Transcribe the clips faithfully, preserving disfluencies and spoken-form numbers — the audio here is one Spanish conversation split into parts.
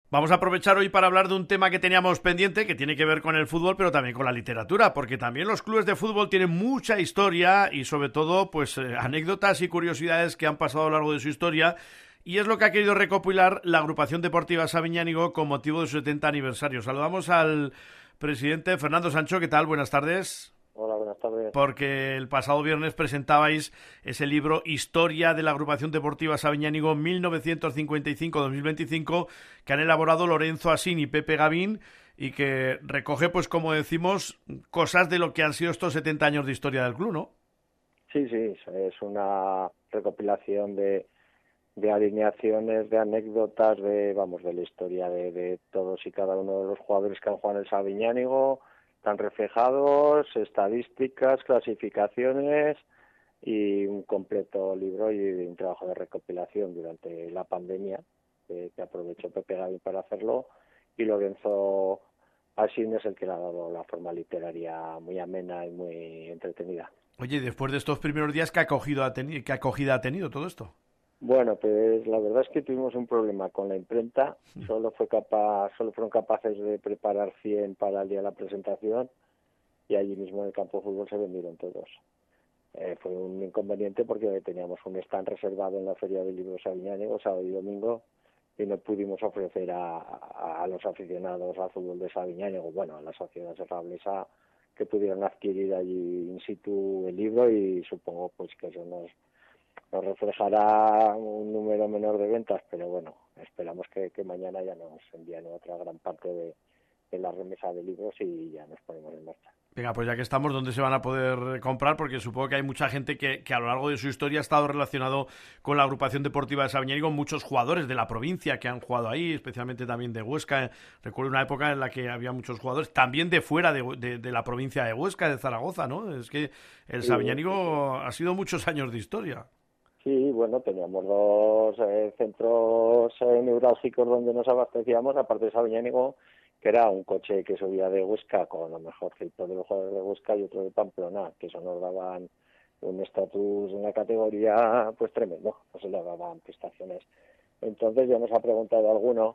Vamos a aprovechar hoy para hablar de un tema que teníamos pendiente, que tiene que ver con el fútbol, pero también con la literatura, porque también los clubes de fútbol tienen mucha historia y sobre todo, pues, eh, anécdotas y curiosidades que han pasado a lo largo de su historia. Y es lo que ha querido recopilar la agrupación deportiva Sabiñánigo con motivo de su setenta aniversario. Saludamos al presidente Fernando Sancho. ¿Qué tal? Buenas tardes. Hola, buenas tardes. Porque el pasado viernes presentabais ese libro Historia de la Agrupación Deportiva Sabiñánigo mil novecientos cincuenta y cinco a dos mil veinticinco, que han elaborado Lorenzo Asín y Pepe Gavín, y que recoge, pues como decimos, cosas de lo que han sido estos setenta años de historia del club, ¿no? Sí, sí, es una recopilación de, de alineaciones, de anécdotas, de vamos, de la historia de, de todos y cada uno de los jugadores que han jugado en el Sabiñánigo. Están reflejados, estadísticas, clasificaciones y un completo libro y un trabajo de recopilación durante la pandemia, eh, que aprovechó Pepe Gavín para hacerlo, y Lorenzo Asín es el que le ha dado la forma literaria muy amena y muy entretenida. Oye, después de estos primeros días, ¿qué acogida ha tenido, qué acogida ha tenido todo esto? Bueno, pues la verdad es que tuvimos un problema con la imprenta. Solo fue capaz, solo fueron capaces de preparar cien para el día de la presentación y allí mismo en el campo de fútbol se vendieron todos. Eh, fue un inconveniente porque teníamos un stand reservado en la Feria del Libro Sabiñánigo, sábado y domingo, y no pudimos ofrecer a, a, a los aficionados al fútbol de Sabiñánigo, bueno, a la sociedad serrablesa, que pudieran adquirir allí in situ el libro, y supongo pues que eso nos nos reflejará un número menor de ventas, pero bueno, esperamos que, que mañana ya nos envíen otra gran parte de, de la remesa de libros y ya nos ponemos en marcha. Venga, pues ya que estamos, ¿dónde se van a poder comprar? Porque supongo que hay mucha gente que, que a lo largo de su historia ha estado relacionado con la agrupación deportiva de Sabiñánigo, muchos jugadores de la provincia que han jugado ahí, especialmente también de Huesca. Recuerdo una época en la que había muchos jugadores, también de fuera de, de, de la provincia de Huesca, de Zaragoza, ¿no? Es que el Sí, sí, sí. Sabiñánigo ha sido muchos años de historia. Sí, bueno, teníamos dos eh, centros eh, neurálgicos donde nos abastecíamos, aparte de Sabiñánigo, que era un coche que subía de Huesca con lo mejor de los jugadores de Huesca y otro de Pamplona, que eso nos daban un estatus en la categoría pues tremendo, no se le daban prestaciones. Entonces ya nos ha preguntado alguno,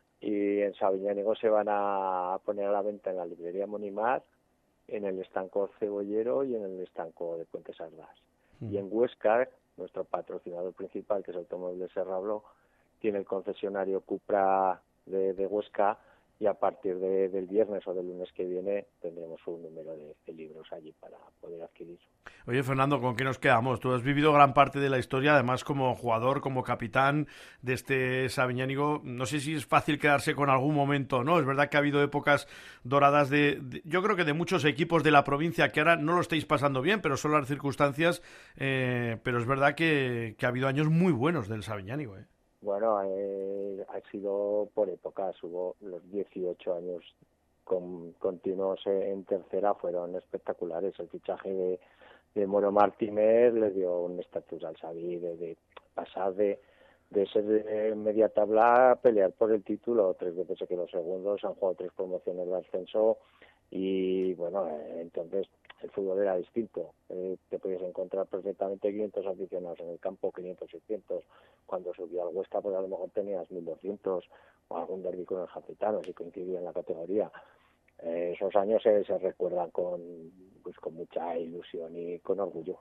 y en Sabiñánigo se van a poner a la venta en la librería Monimar, en el estanco Cebollero y en el estanco de Puente Sardas. Y en Huesca, nuestro patrocinador principal, que es Automóviles Serrablo, tiene el concesionario Cupra de, de Huesca, y a partir de, del viernes o del lunes que viene tendremos un número de, de libros allí para poder adquirir. Oye, Fernando, ¿con qué nos quedamos? Tú has vivido gran parte de la historia, además como jugador, como capitán de este Sabiñánigo. No sé si es fácil quedarse con algún momento, ¿no? Es verdad que ha habido épocas doradas de, de yo creo que de muchos equipos de la provincia que ahora no lo estáis pasando bien, pero son las circunstancias. Eh, pero es verdad que, que ha habido años muy buenos del Sabiñánigo, ¿eh? Bueno, eh, ha sido por épocas, hubo los dieciocho años con, continuos en tercera, fueron espectaculares. El fichaje de, de Moro Martínez le dio un estatus al Xavi de, de pasar de, de ser de media tabla a pelear por el título. Tres veces se quedó segundo, se han jugado tres promociones de ascenso y bueno, eh, entonces el fútbol era distinto. Eh, te podías encontrar perfectamente quinientos aficionados en el campo, quinientos, seiscientos. Cuando subió al Huesca, pues a lo mejor tenías mil doscientos, o algún derbi con el Jacetano, si coincidía en la categoría. Eh, esos años se, se recuerdan con, pues, con mucha ilusión y con orgullo.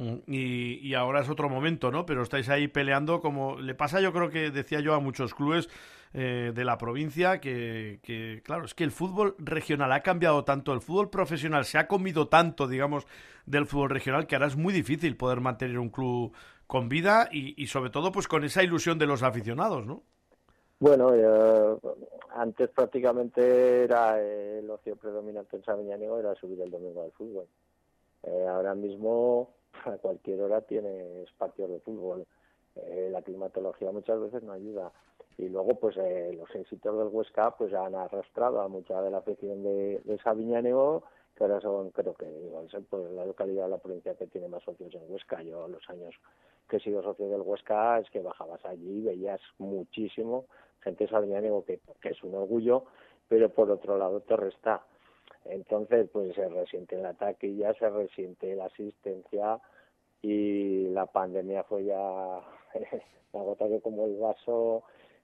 Y, y ahora es otro momento, ¿no? Pero estáis ahí peleando como le pasa, yo creo que decía yo a muchos clubes eh, de la provincia que, que, claro, es que el fútbol regional ha cambiado tanto, el fútbol profesional se ha comido tanto, digamos, del fútbol regional que ahora es muy difícil poder mantener un club con vida y, y sobre todo pues con esa ilusión de los aficionados, ¿no? Bueno, eh, antes prácticamente era eh, el ocio predominante en Sabiñánigo, era subir el domingo al fútbol. Eh, ahora mismo a cualquier hora tienes partidos de fútbol. Eh, la climatología muchas veces no ayuda. Y luego pues eh, los éxitos del Huesca pues han arrastrado a mucha de la afición de, de Sabiñánigo, que ahora son, creo que igual es pues, la localidad de la provincia que tiene más socios en Huesca. Yo los años que he sido socio del Huesca es que bajabas allí y veías muchísimo gente de Sabiñánigo, que, que es un orgullo, pero por otro lado te resta. Entonces, pues se resiente la taquilla, se resiente la asistencia, y la pandemia fue ya la gota que como el vaso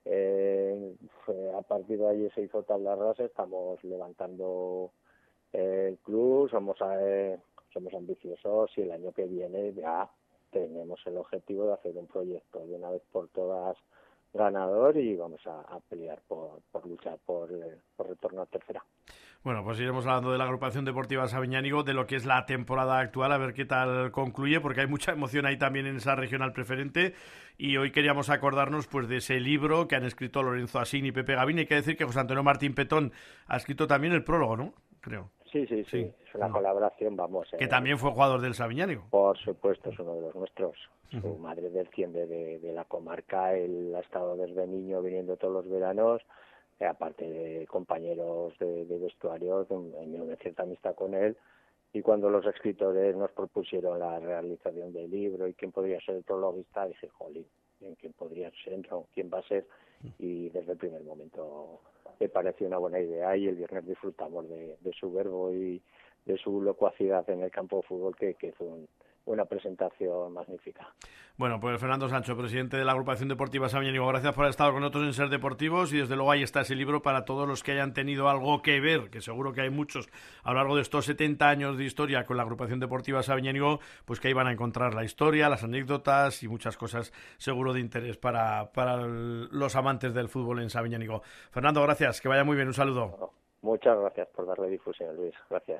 Eh, a partir de allí se hizo tabla rasa, estamos levantando el club, somos eh, somos ambiciosos y el año que viene ya tenemos el objetivo de hacer un proyecto de una vez por todas ganador y vamos a, a pelear por, por luchar por, por retorno a tercera. Bueno, pues iremos hablando de la agrupación deportiva Sabiñánigo, de lo que es la temporada actual, a ver qué tal concluye, porque hay mucha emoción ahí también en esa regional preferente. Y hoy queríamos acordarnos pues de ese libro que han escrito Lorenzo Asín y Pepe Gavín. Hay que decir que José Antonio Martín Petón ha escrito también el prólogo, ¿no? Creo. Sí, sí, sí, sí. Es una no. colaboración, vamos. Que eh, también fue jugador del Sabiñánigo. Por supuesto, es uno de los nuestros. Uh-huh. Su madre desciende de, de la comarca, él ha estado desde niño viniendo todos los veranos. Aparte de compañeros de, de vestuario, en una cierta amistad con él, y cuando los escritores nos propusieron la realización del libro y quién podría ser el prologuista, dije, jolín, ¿quién podría ser? No, ¿quién va a ser? Y desde el primer momento me pareció una buena idea y el viernes disfrutamos de, de su verbo y de su locuacidad en el campo de fútbol, que, que fue un, una presentación magnífica. Bueno, pues Fernando Sancho, presidente de la agrupación deportiva Sabiñánigo, gracias por haber estado con nosotros en Ser Deportivos y desde luego ahí está ese libro para todos los que hayan tenido algo que ver, que seguro que hay muchos a lo largo de estos setenta años de historia con la agrupación deportiva Sabiñánigo, pues que ahí van a encontrar la historia, las anécdotas y muchas cosas seguro de interés para, para los amantes del fútbol en Sabiñánigo. Fernando, gracias, que vaya muy bien, un saludo. Muchas gracias por darle difusión, Luis, gracias.